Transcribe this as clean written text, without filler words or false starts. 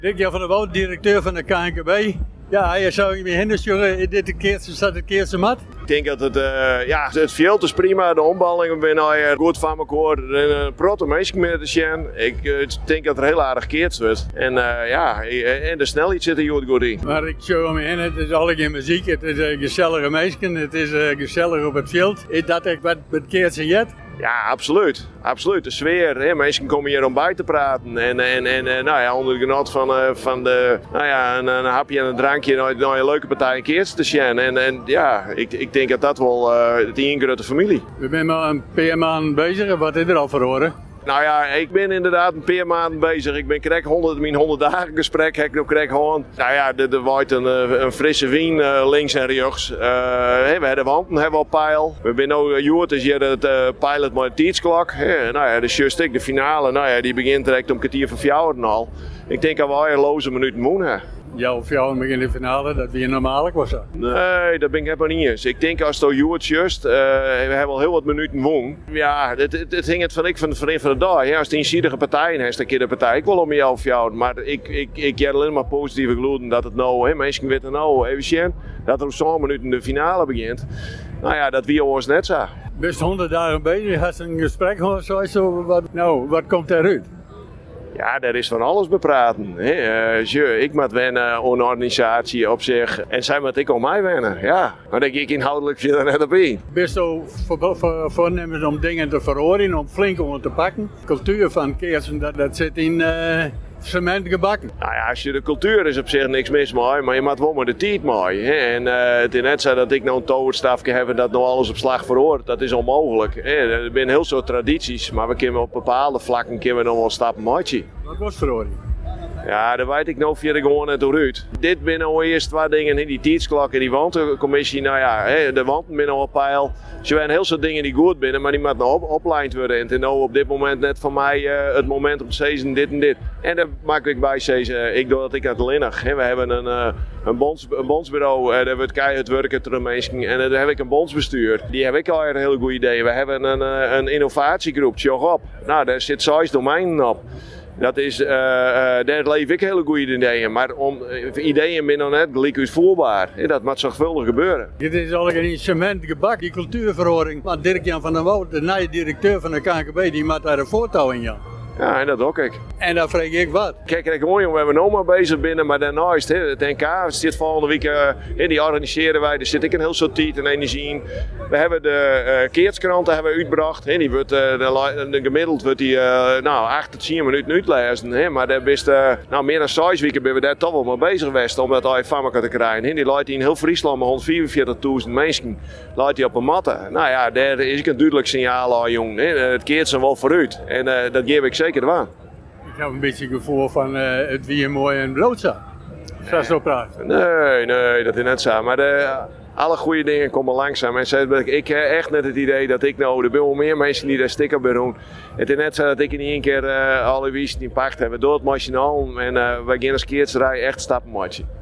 Rick van der Woud, directeur van de KNKB. Ja, je zou me heen jongen, dit staat het keerste mat. Ik denk dat het veld is prima, de ombalingen zijn goed van elkaar. Een protte mensen met de Sjen. Ik denk dat er heel aardig keert wordt. En en de snelheid zit er goed in. Maar ik zou me heen, het is alle geen muziek, het is gezellige mensen, het is gezellig op het veld. Is dat echt wat het keertje jet? Ja, absoluut. Absoluut. De sfeer. Hè. Mensen komen hier om bij te praten. En onder de genot van een hapje en een drankje naar een leuke partij een keertje te zien. Ik denk dat dat wel die grote familie. We zijn maar een paar maanden bezig. Wat is er al voor horen? Nou ja, ik ben inderdaad een paar maanden bezig. Ik ben krijg 100 dagen gesprek. Ik nog krijg gewoon. Nou ja, er wordt een frisse wien links en rechts. We hebben wanten hebben al peil. We zijn nu Joert is hier het pilot met de tiidsklok. Dus juist de finale. Die begint direct om kwartier van 4 uur al. Ik denk dat we al een loze minuten moeten. Ja, of jou begin de finale, dat weer normaal was. Nee, dat ben ik helemaal niet eens. Ik denk als het Joert juist, we hebben al heel wat minuten won. Ja, het hing het van de vriend van de dag. Ja, als het eenzijdige partijen is, dan keer de partij ik wel om jou of jou. Maar ik heb alleen maar positieve gloeden dat het nou, mensen weten nou even zien, dat er op zo'n minuut de finale begint. Nou ja, dat wie ons net zo. Best 100 dagen bezig, had een gesprek gehad, zo wat komt eruit? Ja, daar is van alles bepraten. Ik moet wennen aan een organisatie op zich en zij moet ik om mij wennen. Ja, maar denk ik inhoudelijk zit er net op in. Best zo voornemens om dingen te veroordelen, om flink om te pakken. De cultuur van Keersen, dat zit in cement gebakken. Nou ja, als je de cultuur is op zich niks mis mee, maar je moet wel met de tijd mee. En het is net zo dat ik nou een toverstafje heb en dat nou alles op slag veroordeelt. Dat is onmogelijk. Er zijn heel veel tradities, maar we kunnen op bepaalde vlakken nog wel stappen maken. Wat was veroordeeld? Ja, dat weet ik nou via gewoon net uit. Dit zijn nou eerst 2 dingen, die tijdsklok en die wantencommissie. Nou ja, de wanten zijn al op peil. Er zijn heel veel dingen die goed zijn, maar die moeten nog opgeleid worden. En het is nou op dit moment net voor mij het moment om te zeggen dit en dit. En daar maak ik bij zeggen, ik doe dat ik het linnig. We hebben een bondsbureau, daar wordt keihard werken door mensen. En daar heb ik een bondsbestuur. Die heb ik al een hele goede idee. We hebben een innovatiegroep, Tjog op. Nou, daar zit 6 domeinen op. Dat is, daar leef ik hele goede ideeën, maar ideeën zijn nog net gelijk uitvoerbaar. Dat moet zorgvuldig gebeuren. Dit is al in cement gebak, die cultuurverhoring. Maar Dirk-Jan van der Woud, de nieuwe directeur van de KNKB, die maakt daar een voortouw in, Jan. Ja, en dat ook ik. En dan vraag ik wat? Kijk, gewoon jongen, we hebben nog maar bezig binnen, maar daarnaast, het NK zit volgende week, die organiseren wij, daar zit ik een heel soort tijd en energie in. We hebben de keertskranten hebben uitgebracht, die wordt, gemiddeld wordt die 8 tot 10 minuten uitlezen, maar daar best, meer dan 6 weken ben we daar toch wel mee bezig geweest om dat uit farmaca te krijgen. Die leidt in heel Friesland met 144.000 mensen leidt die op een matte. Nou ja, daar is ik een duidelijk signaal aan, jongen. Het keert ze wel vooruit en dat geef ik zeker waar. Ik heb een beetje het gevoel van het wie een mooi en bloodzak. Zou zo praten? Nee, dat is net zo. Maar alle goede dingen komen langzaam. En ik heb echt net het idee dat ik nou, er zijn wel meer mensen die daar stikken bij doen. Het is net zo dat ik in één keer alle wisten in pacht hebben door het machinaal. En wij gaan als keertserij echt stappen maken.